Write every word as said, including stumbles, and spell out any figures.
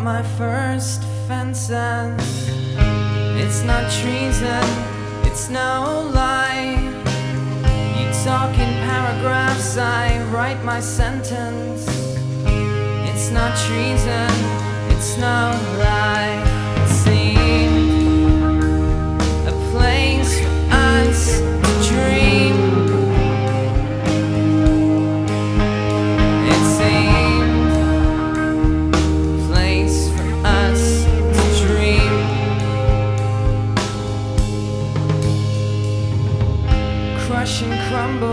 my first offenses. It's not treason, it's no lie. You talk in paragraphs, I write my sentence. It's not treason, it's no lie. See